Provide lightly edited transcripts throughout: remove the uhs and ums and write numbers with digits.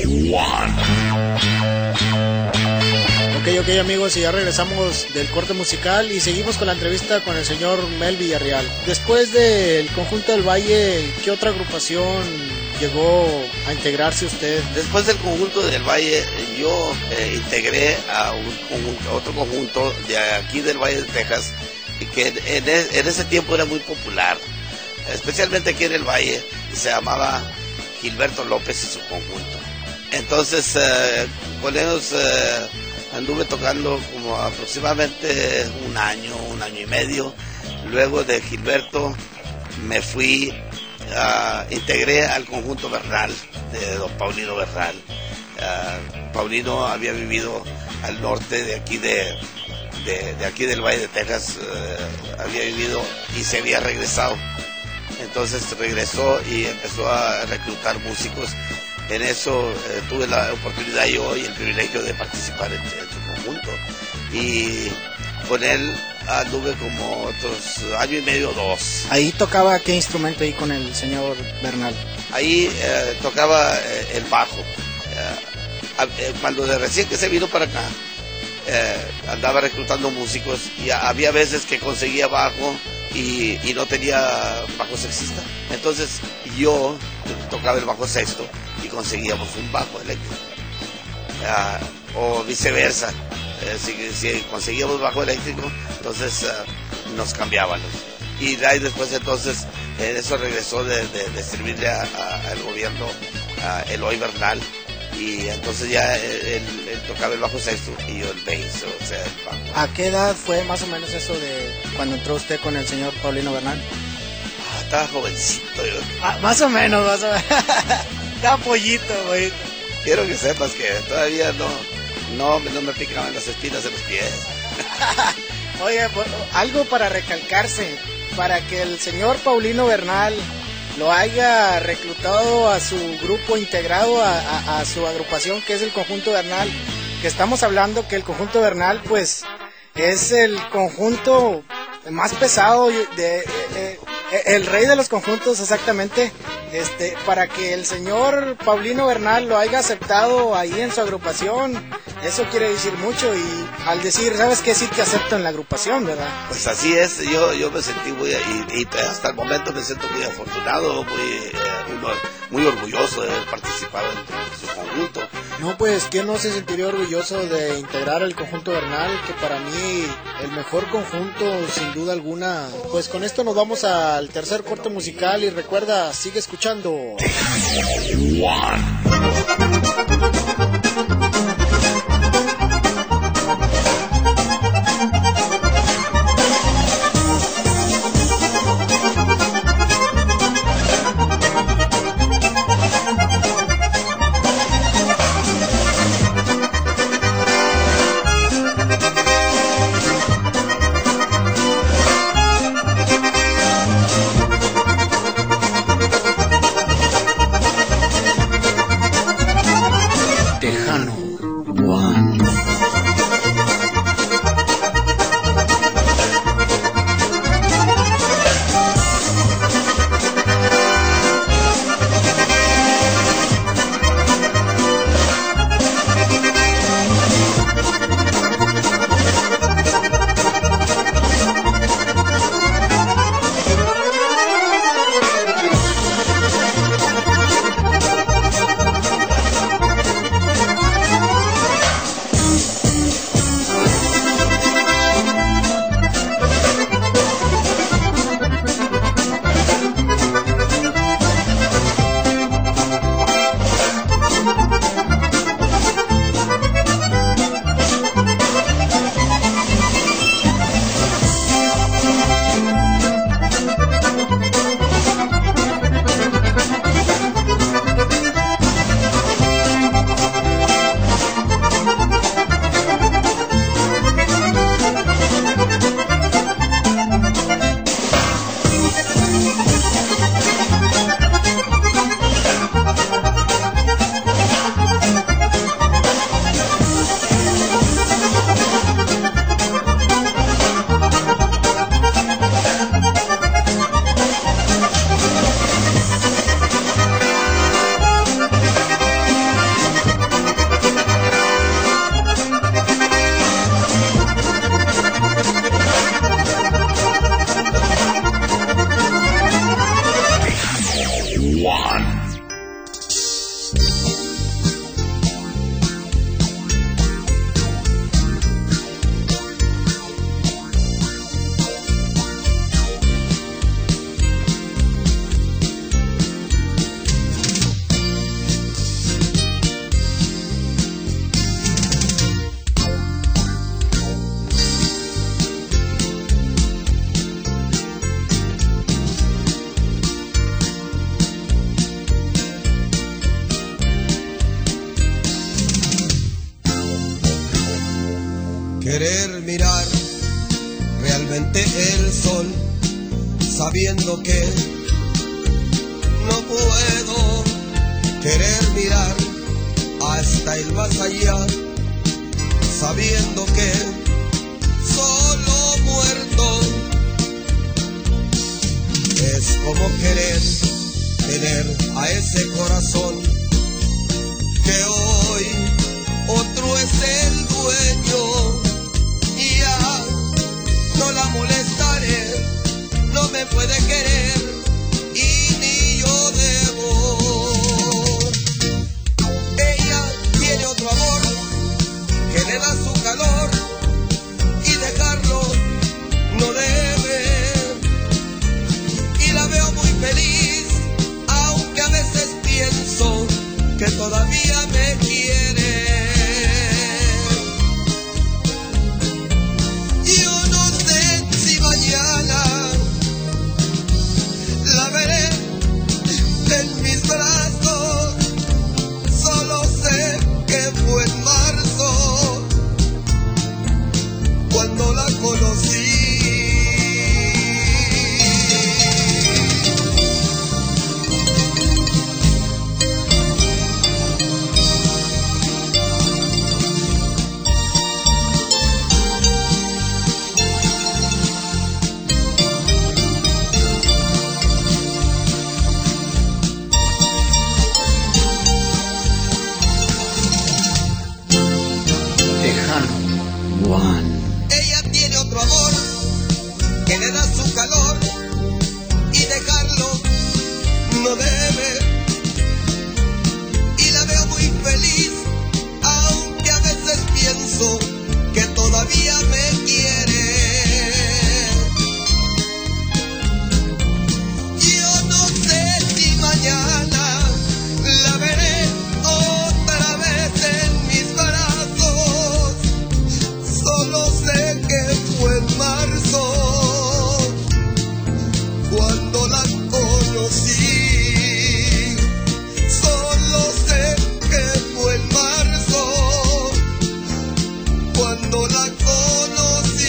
Ok, amigos, y ya regresamos del corte musical y seguimos con la entrevista con el señor Mel Villarreal. Después del Conjunto del Valle, ¿qué otra agrupación llegó a integrarse usted? Después del Conjunto del Valle, yo integré a otro conjunto de aquí del Valle de Texas, que en ese tiempo era muy popular, especialmente aquí en el Valle, se llamaba Gilberto López y su conjunto. Entonces, con ellos anduve tocando como aproximadamente un año y medio. Luego de Gilberto me fui, integré al conjunto Bernal, de don Paulino Bernal. Paulino había vivido al norte de aquí de aquí del Valle de Texas, había vivido y se había regresado. Entonces regresó y empezó a reclutar músicos. En eso tuve la oportunidad yo y el privilegio de participar en su conjunto. Y con él anduve como otros año y medio, 2. ¿Ahí tocaba qué instrumento ahí con el señor Bernal? Ahí tocaba el bajo. Cuando de recién que se vino para acá, andaba reclutando músicos y había veces que conseguía bajo y no tenía bajo sexista. Entonces yo tocaba el bajo sexto y conseguíamos un bajo eléctrico. O viceversa, si conseguíamos bajo eléctrico, entonces nos cambiábamos. Y de ahí después entonces eso regresó de servirle al gobierno Eloy Bernal, y entonces ya él tocaba el bajo sexto y yo el bass, o sea, el bajo. ¿A qué edad fue más o menos eso de cuando entró usted con el señor Paulino Bernal? Estaba jovencito yo. Más o menos. Estaba pollito, güey. Quiero que sepas que todavía no me picaban las espinas de los pies. Oye, pues, algo para recalcarse, para que el señor Paulino Bernal lo haya reclutado a su grupo, integrado a su agrupación, que es el Conjunto Bernal, que estamos hablando que el Conjunto Bernal pues es el conjunto más pesado, el rey de los conjuntos exactamente, para que el señor Paulino Bernal lo haya aceptado ahí en su agrupación, eso quiere decir mucho. Y al decir, ¿sabes qué? Sí te acepto en la agrupación, ¿verdad? Pues así es, yo me sentí y hasta el momento me siento muy afortunado, muy orgulloso de haber participado en su conjunto. No, pues, ¿quién no se sentiría orgulloso de integrar el Conjunto Bernal? Que para mí, el mejor conjunto, sin duda alguna. Pues con esto nos vamos al tercer corte musical y recuerda, sigue escuchando. querer mirar realmente el sol, sabiendo que no puedo querer mirar hasta el más allá, sabiendo que solo muerto es como querer tener a ese corazón que hoy otro es el dueño. Y ya no la molestaré, no me puede querer y ni yo debo. Ella tiene otro amor que le da su calor y dejarlo no debe. Y la veo muy feliz, aunque a veces pienso que todavía me quiere. Yo no sé si mañana la veré en mis brazos, solo sé que fue en marzo cuando la conocí. Ella tiene otro amor que le da su calor y dejarlo no debe. Y la veo muy feliz, aunque a veces pienso que todavía me quiere. Yo no sé si mañana la veré otra vez en mis brazos, solo sé que fue en marzo cuando la conocí. Solo sé que fue en marzo cuando la conocí.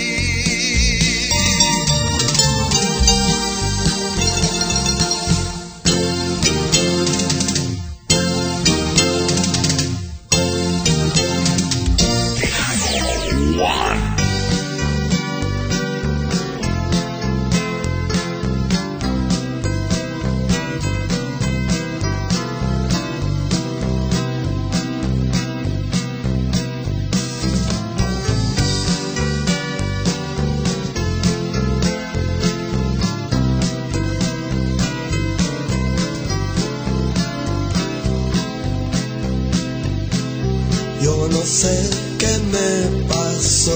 Yo no sé qué me pasó,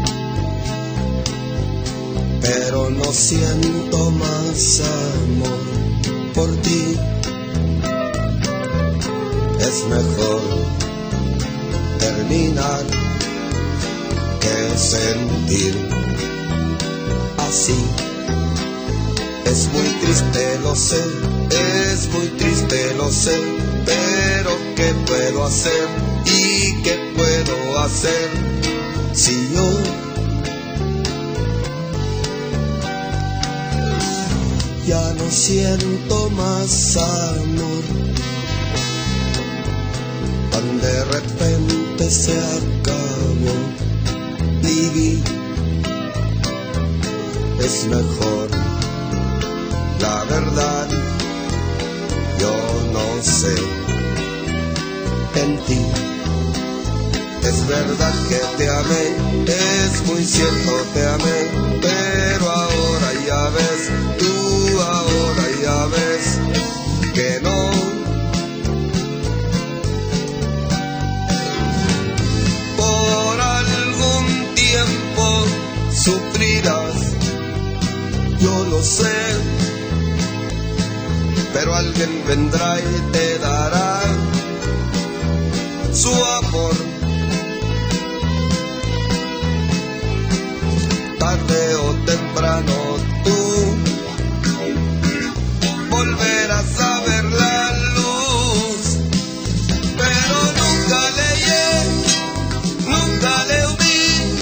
pero no siento más amor por ti. Es mejor terminar que sentir así. Es muy triste, lo sé, es muy triste, lo sé, pero ¿qué puedo hacer? ¿Y qué puedo hacer si yo ya no siento más amor? Tan de repente se acabó vivir. Es mejor, la verdad, yo no sé en ti. Es verdad que te amé, es muy cierto, te amé, pero ahora ya ves, tú ahora ya ves que no. Por algún tiempo sufrirás, yo lo sé, pero alguien vendrá y te dará su amor. Tarde o temprano tú volverás a ver la luz, pero nunca le huí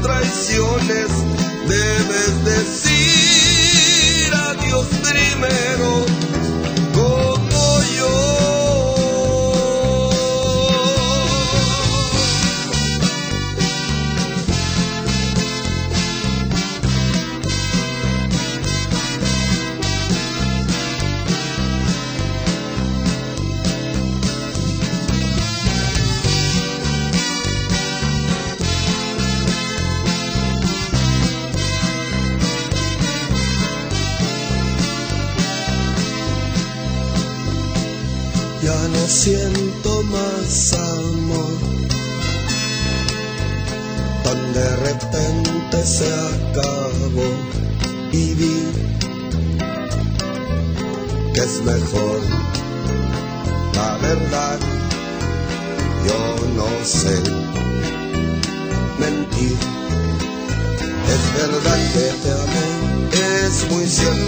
traiciones, debes decir adiós primero, como yo. Ya no siento más amor, tan de repente se acabó y vi que es mejor, la verdad, yo no sé mentir, es verdad que te amé, es muy cierto